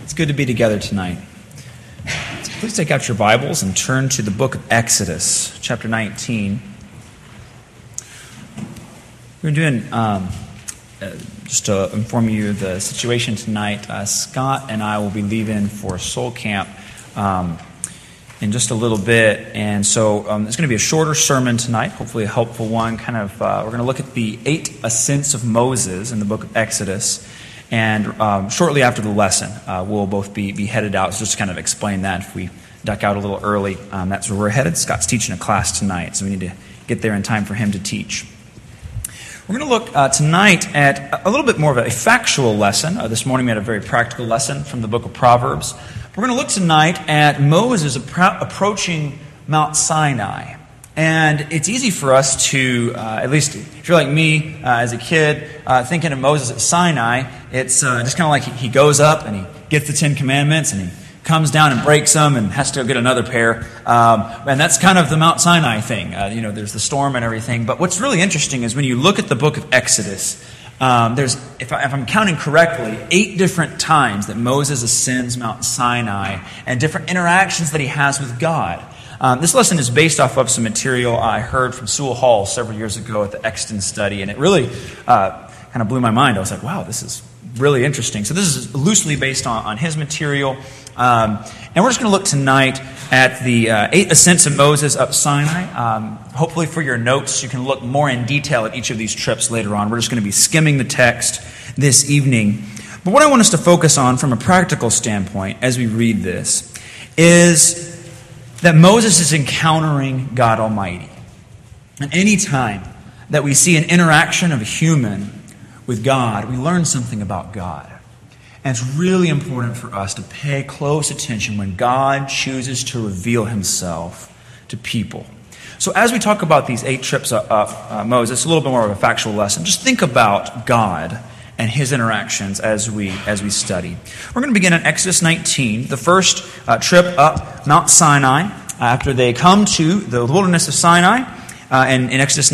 It's good to be together tonight. So please take out your Bibles and turn to the book of Exodus, chapter 19. We're doing, just to inform you of the situation tonight, Scott and I will be leaving for Soul Camp in just a little bit. And so it's going to be a shorter sermon tonight, hopefully a helpful one. We're going to look at the 8 ascents of Moses in the book of Exodus. And shortly after the lesson, we'll both be headed out. So just to kind of explain that, if we duck out a little early, that's where we're headed. Scott's teaching a class tonight, so we need to get there in time for him to teach. We're going to look tonight at a little bit more of a factual lesson. This morning we had a very practical lesson from the book of Proverbs. We're going to look tonight at Moses approaching Mount Sinai. And it's easy for us to, at least if you're like me as a kid, thinking of Moses at Sinai, it's just kind of like he goes up and he gets the 10 Commandments and he comes down and breaks them and has to go get another pair. And that's kind of the Mount Sinai thing. There's the storm and everything. But what's really interesting is when you look at the book of Exodus, there's, if I'm counting correctly, 8 different times that Moses ascends Mount Sinai and different interactions that he has with God. This lesson is based off of some material I heard from Sewell Hall several years ago at the Exton study, and it really kind of blew my mind. I was like, wow, this is really interesting. So this is loosely based on his material, and we're just going to look tonight at the 8 ascents of Moses up Sinai. Hopefully for your notes, you can look more in detail at each of these trips later on. We're just going to be skimming the text this evening. But what I want us to focus on from a practical standpoint as we read this is that Moses is encountering God Almighty. And any time that we see an interaction of a human with God, we learn something about God. And it's really important for us to pay close attention when God chooses to reveal himself to people. So as we talk about these 8 trips up Moses, a little bit more of a factual lesson, just think about God and his interactions as we study. We're going to begin in Exodus 19, the first trip up Mount Sinai, after they come to the wilderness of Sinai, and in Exodus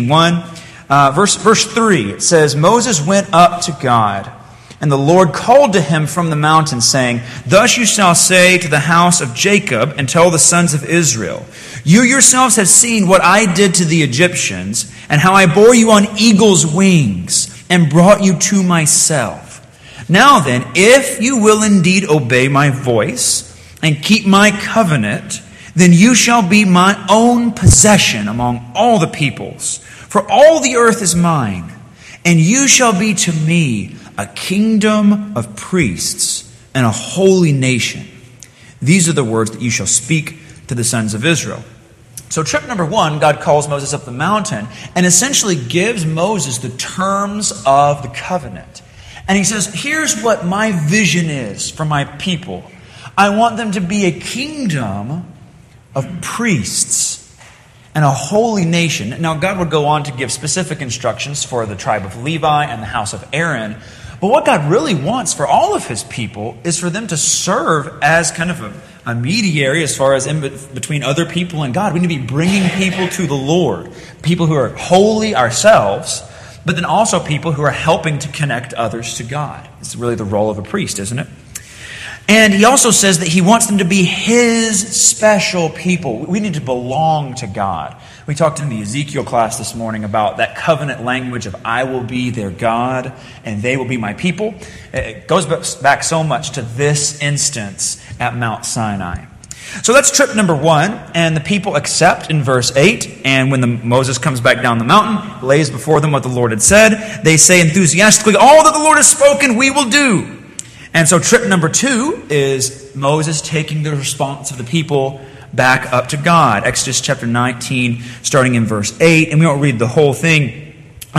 19:1, verse 3, it says, Moses went up to God, and the Lord called to him from the mountain, saying, Thus you shall say to the house of Jacob, and tell the sons of Israel, You yourselves have seen what I did to the Egyptians, and how I bore you on eagle's wings, and brought you to myself. Now then, if you will indeed obey my voice and keep my covenant, then you shall be my own possession among all the peoples. For all the earth is mine, and you shall be to me a kingdom of priests and a holy nation. These are the words that you shall speak to the sons of Israel. So trip number 1, God calls Moses up the mountain and essentially gives Moses the terms of the covenant. And he says, here's what my vision is for my people. I want them to be a kingdom of priests and a holy nation. Now God would go on to give specific instructions for the tribe of Levi and the house of Aaron. But what God really wants for all of his people is for them to serve as kind of a mediary as far as in between other people and God. We need to be bringing people to the Lord. People who are holy ourselves, but then also people who are helping to connect others to God. It's really the role of a priest, isn't it? And he also says that he wants them to be his special people. We need to belong to God. We talked in the Ezekiel class this morning about that covenant language of I will be their God and they will be my people. It goes back so much to this instance at Mount Sinai. So that's trip number 1, and the people accept in verse 8. And when Moses comes back down the mountain, lays before them what the Lord had said, they say enthusiastically, all that the Lord has spoken, we will do. And so trip number 2 is Moses taking the response of the people back up to God. Exodus chapter 19, starting in verse 8. And we won't read the whole thing.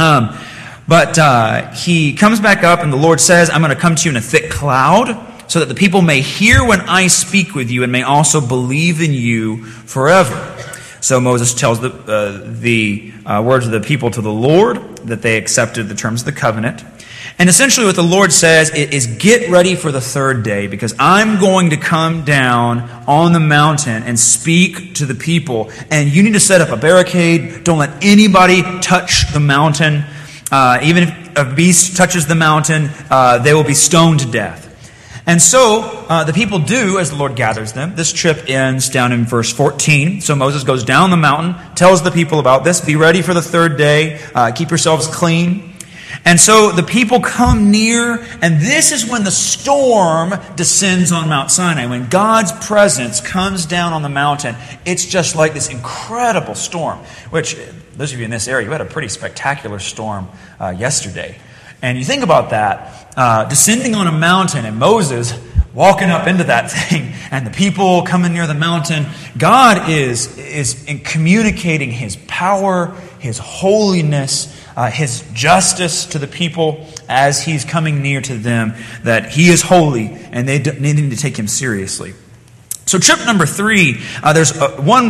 But he comes back up and the Lord says, I'm going to come to you in a thick cloud so that the people may hear when I speak with you and may also believe in you forever. So Moses tells the words of the people to the Lord that they accepted the terms of the covenant. And essentially what the Lord says is get ready for the 3rd day because I'm going to come down on the mountain and speak to the people. And you need to set up a barricade. Don't let anybody touch the mountain. Even if a beast touches the mountain, they will be stoned to death. And so the people do as the Lord gathers them. This trip ends down in verse 14. So Moses goes down the mountain, tells the people about this. Be ready for the third day. Keep yourselves clean. And so the people come near, and this is when the storm descends on Mount Sinai. When God's presence comes down on the mountain, it's just like this incredible storm, which, those of you in this area, you had a pretty spectacular storm yesterday. And you think about that, descending on a mountain, and Moses walking up into that thing, and the people coming near the mountain. God is communicating His power, His holiness, His justice to the people as He's coming near to them, that He is holy and they need to take Him seriously. So trip number 3, there's one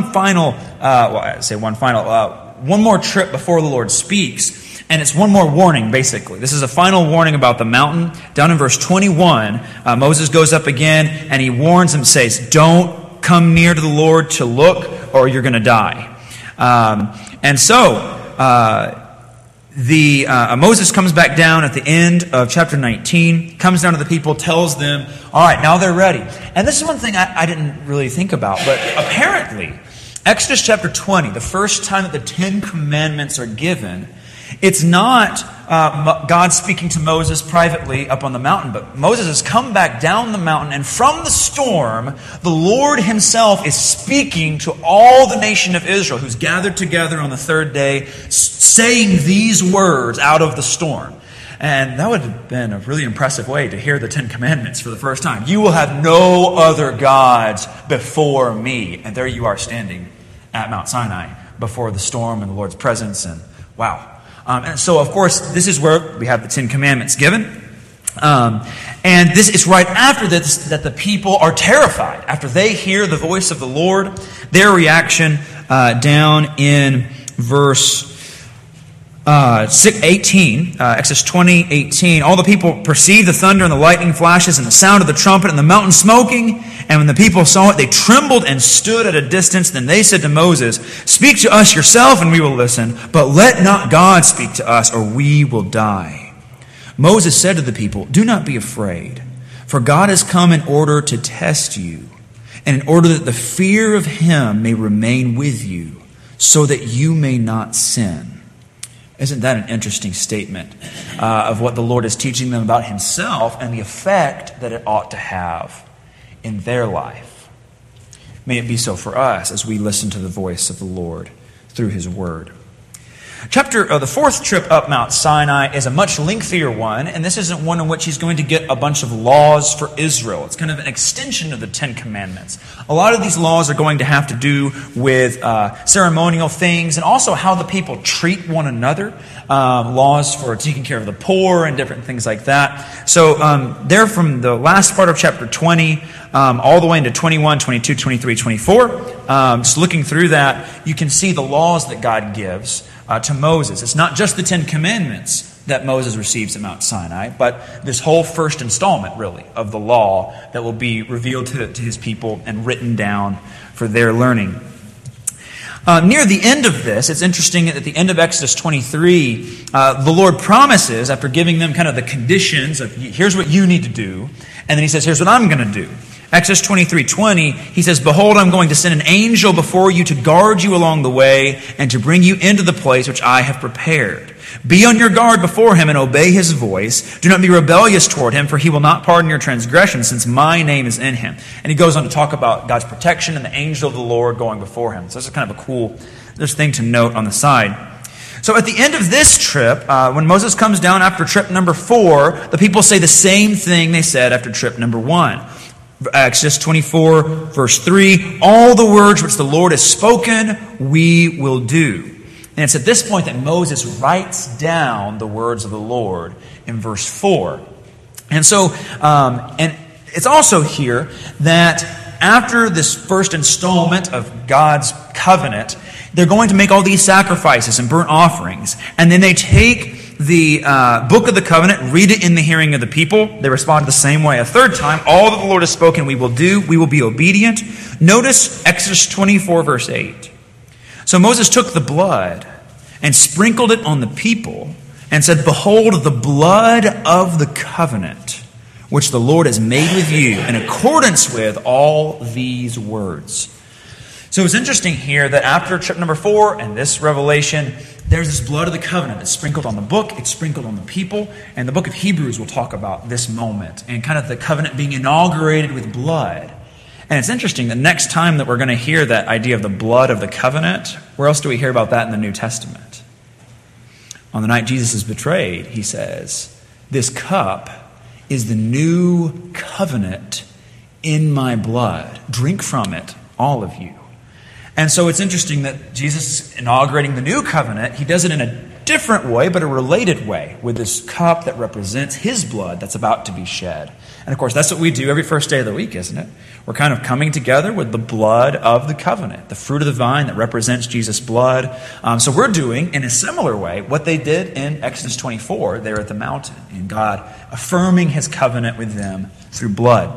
more trip before the Lord speaks, and it's one more warning, basically. This is a final warning about the mountain. Down in verse 21, Moses goes up again, and he warns them, says, don't come near to the Lord to look, or you're going to die. Moses comes back down at the end of chapter 19, comes down to the people, tells them, all right, now they're ready. And this is one thing I didn't really think about, but apparently, Exodus chapter 20, the first time that the Ten Commandments are given, it's not God speaking to Moses privately up on the mountain, but Moses has come back down the mountain, and from the storm, the Lord Himself is speaking to all the nation of Israel who's gathered together on the third day, saying these words out of the storm. And that would have been a really impressive way to hear the Ten Commandments for the first time. You will have no other gods before me. And there you are standing at Mount Sinai before the storm and the Lord's presence. And wow. And so, of course, this is where we have the Ten Commandments given. And this is right after this that the people are terrified. After they hear the voice of the Lord, their reaction down in verse 18, Exodus 20:18. All the people perceived the thunder and the lightning flashes and the sound of the trumpet and the mountain smoking. And when the people saw it, they trembled and stood at a distance. Then they said to Moses, speak to us yourself and we will listen, but let not God speak to us or we will die. Moses said to the people, do not be afraid, for God has come in order to test you, and in order that the fear of Him may remain with you, so that you may not sin. Isn't that an interesting statement of what the Lord is teaching them about Himself and the effect that it ought to have in their life? May it be so for us as we listen to the voice of the Lord through His Word. The fourth trip up Mount Sinai is a much lengthier one, and this isn't one in which He's going to get a bunch of laws for Israel. It's kind of an extension of the Ten Commandments. A lot of these laws are going to have to do with ceremonial things and also how the people treat one another. Laws for taking care of the poor and different things like that. So they're from the last part of chapter 20 all the way into 21, 22, 23, 24. Just looking through that, you can see the laws that God gives to Moses. It's not just the Ten Commandments that Moses receives at Mount Sinai, but this whole first installment, really, of the law that will be revealed to His people and written down for their learning. Near the end of this, it's interesting that at the end of Exodus 23, the Lord promises, after giving them kind of the conditions of, here's what you need to do, and then He says, here's what I'm going to do. Exodus 23:20, He says, behold, I'm going to send an angel before you to guard you along the way and to bring you into the place which I have prepared. Be on your guard before Him and obey His voice. Do not be rebellious toward Him, for He will not pardon your transgression, since my name is in Him. And He goes on to talk about God's protection and the angel of the Lord going before Him. So this is kind of a cool thing to note on the side. So at the end of this trip, when Moses comes down after trip number 4, the people say the same thing they said after trip number 1. Exodus 24, verse 3, all the words which the Lord has spoken, we will do. And it's at this point that Moses writes down the words of the Lord in verse 4. And so, and it's also here that after this first installment of God's covenant, they're going to make all these sacrifices and burnt offerings. And then they take the book of the covenant, read it in the hearing of the people. They respond the same way a third time. All that the Lord has spoken we will do. We will be obedient. Notice Exodus 24, verse 8. So Moses took the blood and sprinkled it on the people and said, behold, the blood of the covenant which the Lord has made with you in accordance with all these words. So it's interesting here that after trip number 4 and this revelation, there's this blood of the covenant that's sprinkled on the book, it's sprinkled on the people, and the book of Hebrews will talk about this moment and kind of the covenant being inaugurated with blood. And it's interesting, the next time that we're going to hear that idea of the blood of the covenant, where else do we hear about that in the New Testament? On the night Jesus is betrayed, he says, "This cup is the new covenant in my blood. Drink from it, all of you." And so it's interesting that Jesus inaugurating the new covenant, he does it in a different way, but a related way, with this cup that represents his blood that's about to be shed. And of course, that's what we do every first day of the week, isn't it? We're kind of coming together with the blood of the covenant, the fruit of the vine that represents Jesus' blood. So we're doing, in a similar way, what they did in Exodus 24 there at the mountain, in God affirming his covenant with them through blood.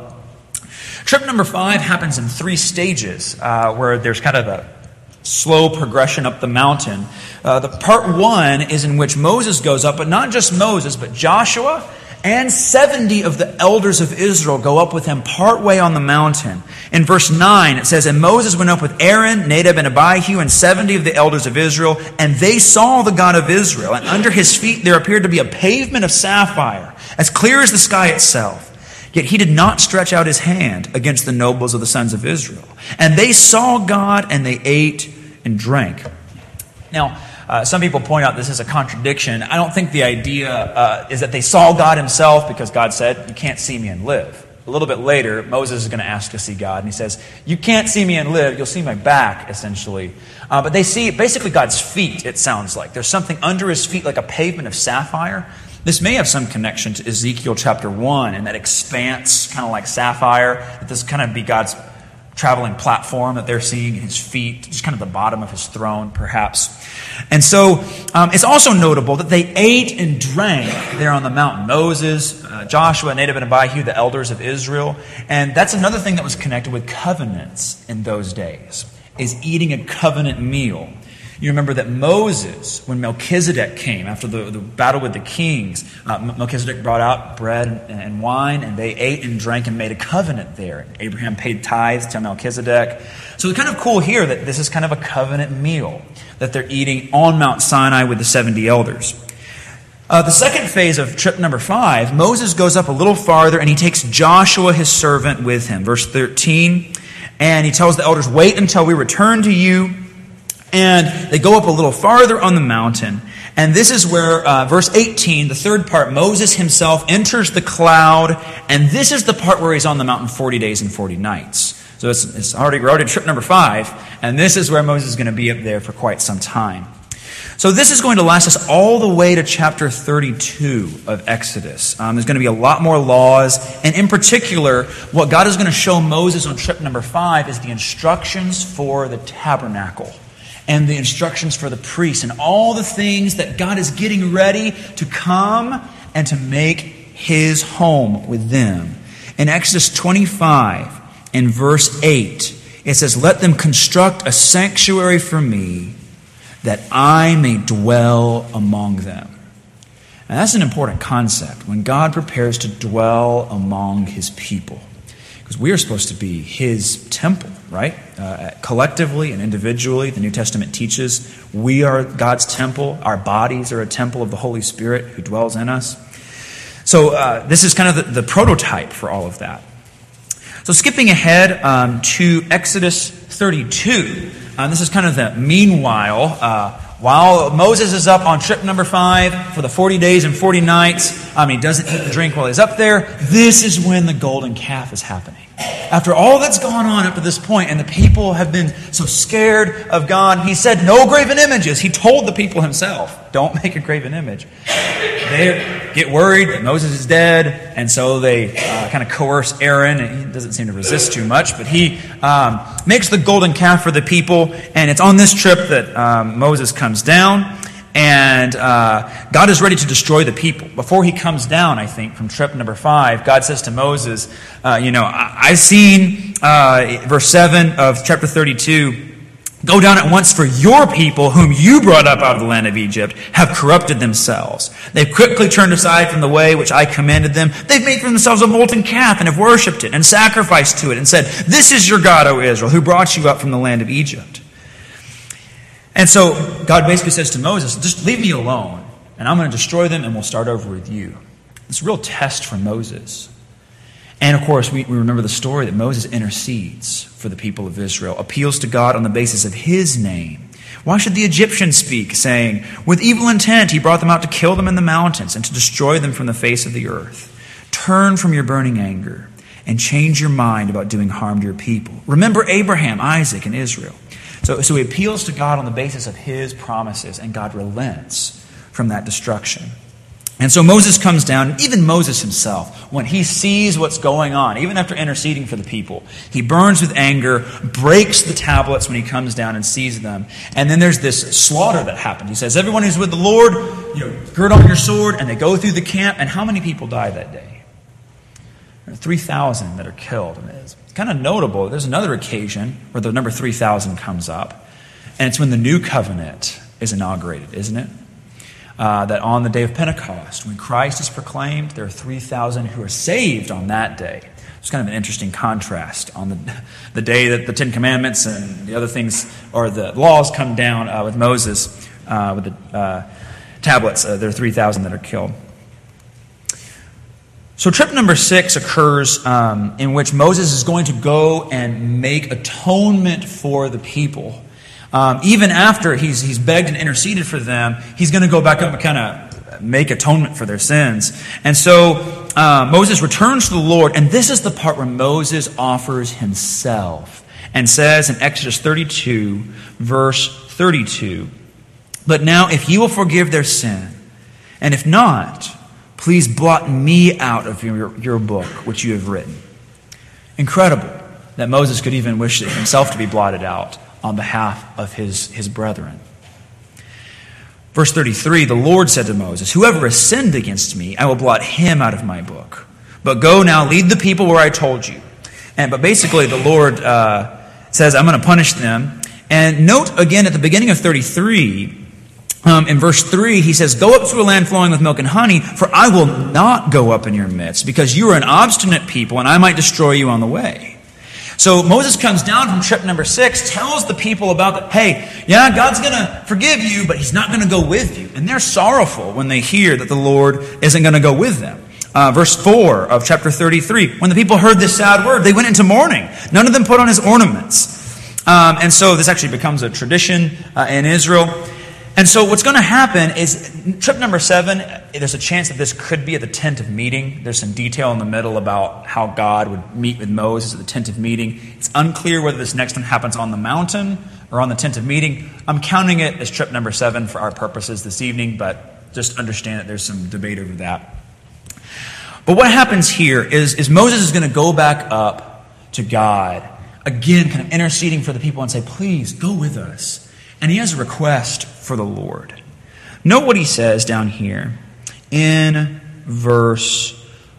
Trip number 5 happens in 3 stages, where there's kind of a slow progression up the mountain. The part 1 is in which Moses goes up, but not just Moses, but Joshua and 70 of the elders of Israel go up with him partway on the mountain. In verse 9, it says, "And Moses went up with Aaron, Nadab, and Abihu, and 70 of the elders of Israel, and they saw the God of Israel. And under his feet there appeared to be a pavement of sapphire, as clear as the sky itself. Yet he did not stretch out his hand against the nobles of the sons of Israel. And they saw God, and they ate and drank." Now, some people point out this is a contradiction. I don't think the idea is that they saw God himself, because God said, "You can't see me and live." A little bit later, Moses is going to ask to see God, and he says, "You can't see me and live, you'll see my back," essentially. But they see basically God's feet, it sounds like. There's something under his feet like a pavement of sapphire. This may have some connection to Ezekiel chapter 1 and that expanse, kind of like sapphire, that this kind of be God's traveling platform that they're seeing in his feet, just kind of the bottom of his throne, perhaps. And so it's also notable that they ate and drank there on the mountain. Moses, Joshua, Nadab, and Abihu, the elders of Israel. And that's another thing that was connected with covenants in those days, is eating a covenant meal. You remember that Moses, when Melchizedek came, after the battle with the kings, Melchizedek brought out bread and wine, and they ate and drank and made a covenant there. Abraham paid tithes to Melchizedek. So it's kind of cool here that this is kind of a covenant meal that they're eating on Mount Sinai with the 70 elders. The second phase of trip number 5, Moses goes up a little farther, and he takes Joshua, his servant, with him. Verse 13, and he tells the elders, "Wait until we return to you." And they go up a little farther on the mountain. And this is where, verse 18, the third part, Moses himself enters the cloud. And this is the part where he's on the mountain 40 days and 40 nights. So we're already at trip number 5. And this is where Moses is going to be up there for quite some time. So this is going to last us all the way to chapter 32 of Exodus. There's going to be a lot more laws. And in particular, what God is going to show Moses on trip number 5 is the instructions for the tabernacle. And the instructions for the priests, and all the things that God is getting ready to come and to make his home with them. In Exodus 25, in verse 8, it says, "Let them construct a sanctuary for me, that I may dwell among them." And that's an important concept when God prepares to dwell among his people. Because we are supposed to be his temple, right? Collectively and individually, the New Testament teaches we are God's temple. Our bodies are a temple of the Holy Spirit who dwells in us. So this is kind of the prototype for all of that. So skipping ahead to Exodus 32, this is kind of the meanwhile. While Moses is up on trip number 5 for the 40 days and 40 nights, he doesn't eat and drink while he's up there. This is when the golden calf is happening. After all that's gone on up to this point, and the people have been so scared of God, he said, "No graven images." He told the people himself, "Don't make a graven image." They get worried that Moses is dead, and so they kind of coerce Aaron, and he doesn't seem to resist too much, but he makes the golden calf for the people, and it's on this trip that Moses comes down, and God is ready to destroy the people. Before he comes down, I think, from trip number 5, God says to Moses, I've seen, verse 7 of chapter 32, Go down at once, for your people, whom you brought up out of the land of Egypt, have corrupted themselves. They've quickly turned aside from the way which I commanded them. They've made for themselves a molten calf and have worshipped it and sacrificed to it and said, this is your God, O Israel, who brought you up from the land of Egypt. And so God basically says to Moses, just leave me alone, and I'm going to destroy them, and we'll start over with you. It's a real test for Moses. And of course, we remember the story that Moses intercedes for the people of Israel, appeals to God on the basis of his name. Why should the Egyptians speak, saying, with evil intent he brought them out to kill them in the mountains and to destroy them from the face of the earth? Turn from your burning anger and change your mind about doing harm to your people. Remember Abraham, Isaac, and Israel. So he appeals to God on the basis of his promises, and God relents from that destruction. And so Moses comes down, and even Moses himself, when he sees what's going on, even after interceding for the people, he burns with anger, breaks the tablets when he comes down and sees them. And then there's this slaughter that happens. He says, everyone who's with the Lord, gird on your sword, and they go through the camp. And how many people die that day? There are 3,000 that are killed. And it's kind of notable. There's another occasion where the number 3,000 comes up, and it's when the new covenant is inaugurated, isn't it? That on the day of Pentecost, when Christ is proclaimed, there are 3,000 who are saved on that day. It's kind of an interesting contrast. On the day that the Ten Commandments and the other things, or the laws come down with Moses, with the tablets, there are 3,000 that are killed. So trip number 6 occurs in which Moses is going to go and make atonement for the people. Even after he's begged and interceded for them, he's going to go back up and kind of make atonement for their sins. And so Moses returns to the Lord, and this is the part where Moses offers himself and says in Exodus 32, verse 32, but now if you will forgive their sin, and if not, please blot me out of your book which you have written. Incredible that Moses could even wish himself to be blotted out on behalf of his brethren. Verse 33, the Lord said to Moses, whoever has sinned against me, I will blot him out of my book. But go now, lead the people where I told you. But basically the Lord says, I'm going to punish them. And note again at the beginning of 33, in verse 3, he says, go up to a land flowing with milk and honey, for I will not go up in your midst, because you are an obstinate people, and I might destroy you on the way. So Moses comes down from trip number 6, tells the people about that, hey, yeah, God's going to forgive you, but he's not going to go with you. And they're sorrowful when they hear that the Lord isn't going to go with them. Verse 4 of chapter 33, when the people heard this sad word, they went into mourning. None of them put on his ornaments. And so this actually becomes a tradition in Israel. And so what's going to happen is trip number 7, there's a chance that this could be at the tent of meeting. There's some detail in the middle about how God would meet with Moses at the tent of meeting. It's unclear whether this next one happens on the mountain or on the tent of meeting. I'm counting it as trip number 7 for our purposes this evening, but just understand that there's some debate over that. But what happens here is Moses is going to go back up to God, again kind of interceding for the people and say, please go with us. And he has a request for the Lord. Note what he says down here in verse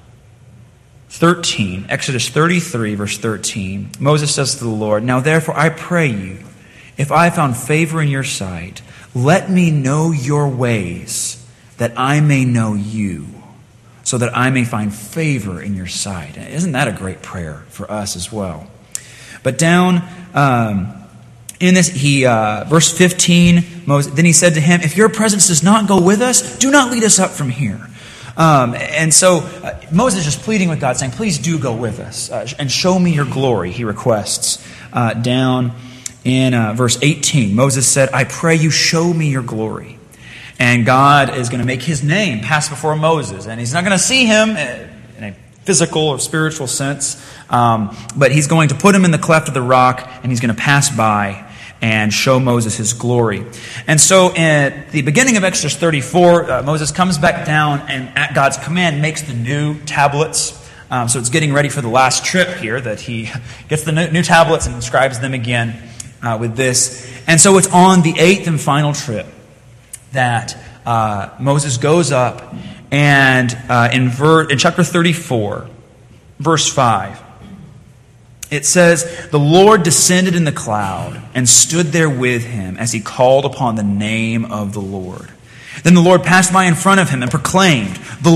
13, Exodus 33, verse 13. Moses says to the Lord, now therefore I pray you, if I found favor in your sight, let me know your ways, that I may know you, so that I may find favor in your sight. And isn't that a great prayer for us as well? But down in this, verse 15, Moses, then he said to him, if your presence does not go with us, do not lead us up from here. And so Moses is just pleading with God, saying, please do go with us and show me your glory, he requests. Down in verse 18, Moses said, I pray you show me your glory. And God is going to make his name pass before Moses. And he's not going to see him in a physical or spiritual sense, but he's going to put him in the cleft of the rock, and he's going to pass by and show Moses his glory. And so at the beginning of Exodus 34, Moses comes back down and at God's command makes the new tablets. So it's getting ready for the last trip here that he gets the new tablets and inscribes them again with this. And so it's on the 8th and final trip that Moses goes up, and in chapter 34, verse 5, It says, "The Lord descended in the cloud and stood there with him as he called upon the name of the Lord. Then the Lord passed by in front of him and proclaimed, 'The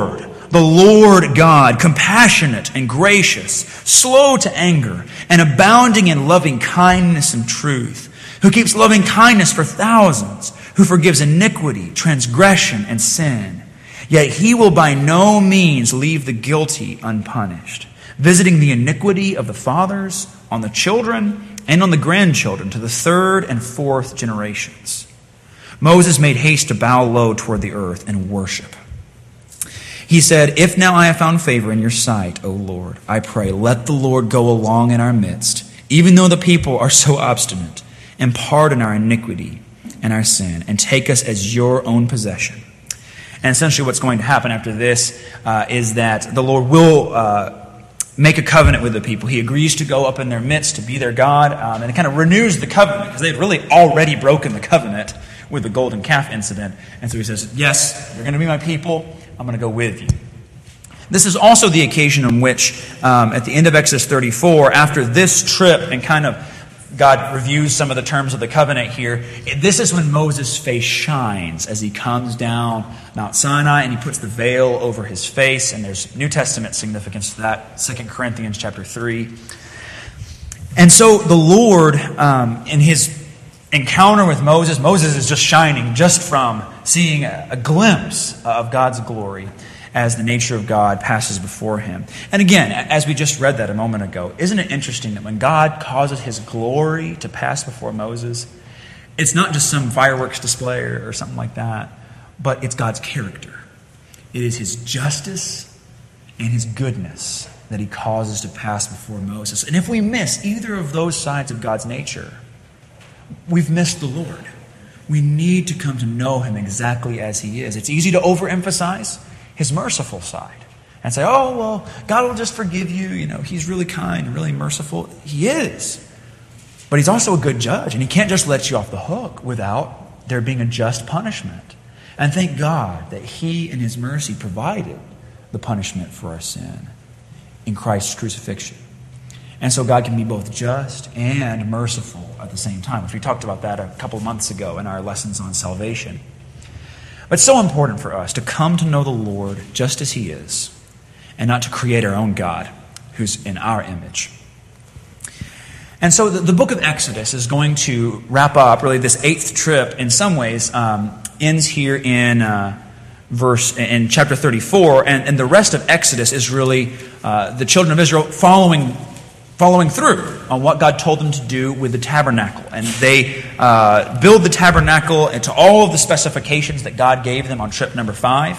Lord God, compassionate and gracious, slow to anger, and abounding in loving kindness and truth, who keeps loving kindness for thousands, who forgives iniquity, transgression, and sin. Yet he will by no means leave the guilty unpunished, visiting the iniquity of the fathers on the children and on the grandchildren to the third and fourth generations.' Moses made haste to bow low toward the earth and worship. He said, 'If now I have found favor in your sight, O Lord, I pray, let the Lord go along in our midst, even though the people are so obstinate, and pardon our iniquity and our sin, and take us as your own possession.'" And essentially what's going to happen after this is that the Lord will make a covenant with the people. He agrees to go up in their midst to be their God, and it kind of renews the covenant, because they had really already broken the covenant with the golden calf incident. And so he says, "Yes, you're going to be my people. I'm going to go with you." This is also the occasion on which, at the end of Exodus 34, after this trip and kind of God reviews some of the terms of the covenant here, this is when Moses' face shines as he comes down Mount Sinai and he puts the veil over his face. And there's New Testament significance to that, 2 Corinthians chapter 3. And so the Lord, in his encounter with Moses, Moses is just shining just from seeing a glimpse of God's glory as the nature of God passes before him. And again, as we just read that a moment ago, isn't it interesting that when God causes his glory to pass before Moses, it's not just some fireworks display or something like that, but it's God's character. It is his justice and his goodness that he causes to pass before Moses. And if we miss either of those sides of God's nature, we've missed the Lord. We need to come to know him exactly as he is. It's easy to overemphasize his merciful side and say, "Oh, well, God will just forgive you. He's really kind and really merciful." He is. But he's also a good judge, and he can't just let you off the hook without there being a just punishment. And thank God that he in his mercy provided the punishment for our sin in Christ's crucifixion. And so God can be both just and merciful at the same time, which we talked about that a couple months ago in our lessons on salvation. But it's so important for us to come to know the Lord just as he is, and not to create our own God who's in our image. And so the book of Exodus is going to wrap up, really, this 8th trip in some ways, ends here in chapter 34, and the rest of Exodus is really the children of Israel following through on what God told them to do with the tabernacle. And they build the tabernacle into all of the specifications that God gave them on trip number 5.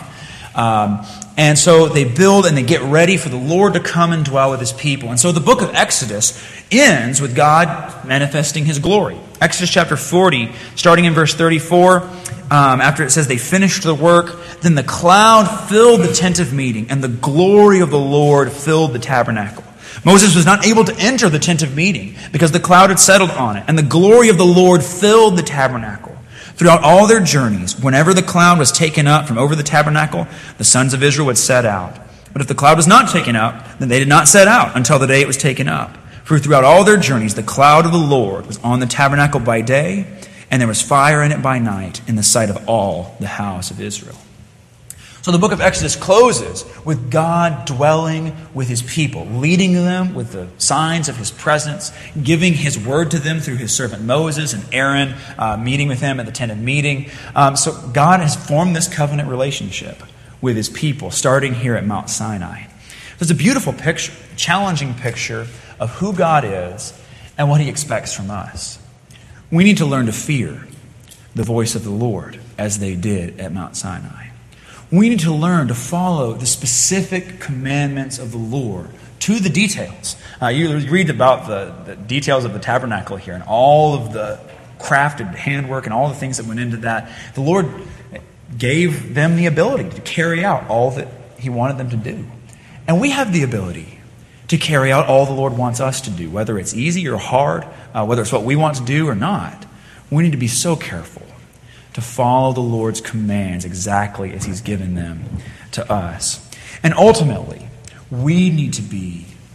And so they build and they get ready for the Lord to come and dwell with his people. And so the book of Exodus ends with God manifesting his glory. Exodus chapter 40, starting in verse 34, after it says they finished the work, then the cloud filled the tent of meeting, and the glory of the Lord filled the tabernacle. Moses was not able to enter the tent of meeting because the cloud had settled on it, and the glory of the Lord filled the tabernacle. Throughout all their journeys, whenever the cloud was taken up from over the tabernacle, the sons of Israel would set out. But if the cloud was not taken up, then they did not set out until the day it was taken up. For throughout all their journeys, the cloud of the Lord was on the tabernacle by day, and there was fire in it by night in the sight of all the house of Israel. So the book of Exodus closes with God dwelling with his people, leading them with the signs of his presence, giving his word to them through his servant Moses and Aaron, meeting with him at the tent of meeting. So God has formed this covenant relationship with his people, starting here at Mount Sinai. It's a beautiful picture, a challenging picture of who God is and what he expects from us. We need to learn to fear the voice of the Lord as they did at Mount Sinai. We need to learn to follow the specific commandments of the Lord to the details. You read about the details of the tabernacle here and all of the crafted handwork and all the things that went into that. The Lord gave them the ability to carry out all that he wanted them to do. And we have the ability to carry out all the Lord wants us to do, whether it's easy or hard, whether it's what we want to do or not. We need to be so careful to follow the Lord's commands exactly as he's given them to us. And ultimately, we need to be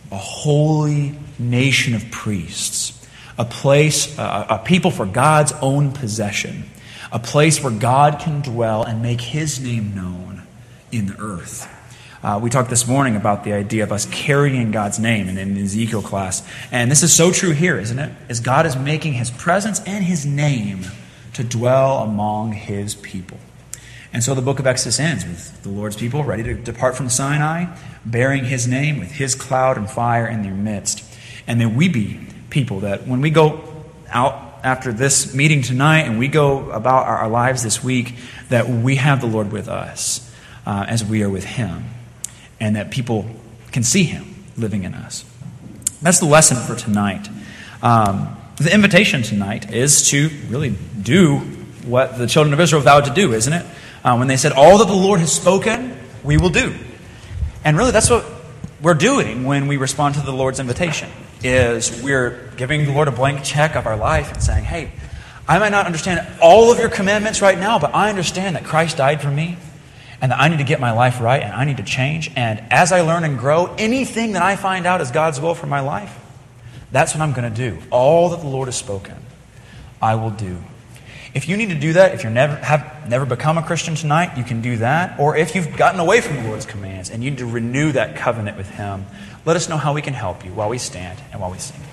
a holy nation of priests, a place, a people for God's own possession, a place where God can dwell and make His name known in the earth. We talked this morning about the idea of us carrying God's name in the Ezekiel class. And this is so true here, isn't it? As God is making His presence and His name to dwell among His people. And so the book of Exodus ends with the Lord's people ready to depart from Sinai, bearing His name with His cloud and fire in their midst. And then we be people that when we go out after this meeting tonight and we go about our lives this week, that we have the Lord with us as we are with Him. And that people can see Him living in us. That's the lesson for tonight. The invitation tonight is to really do what the children of Israel vowed to do, isn't it? When they said, all that the Lord has spoken, we will do. And really that's what we're doing when we respond to the Lord's invitation, is we're giving the Lord a blank check of our life and saying, hey, I might not understand all of your commandments right now, but I understand that Christ died for me. And that I need to get my life right and I need to change. And as I learn and grow, anything that I find out is God's will for my life, that's what I'm going to do. All that the Lord has spoken, I will do. If you need to do that, if you've never become a Christian tonight, you can do that. Or if you've gotten away from the Lord's commands and you need to renew that covenant with Him, let us know how we can help you while we stand and while we sing.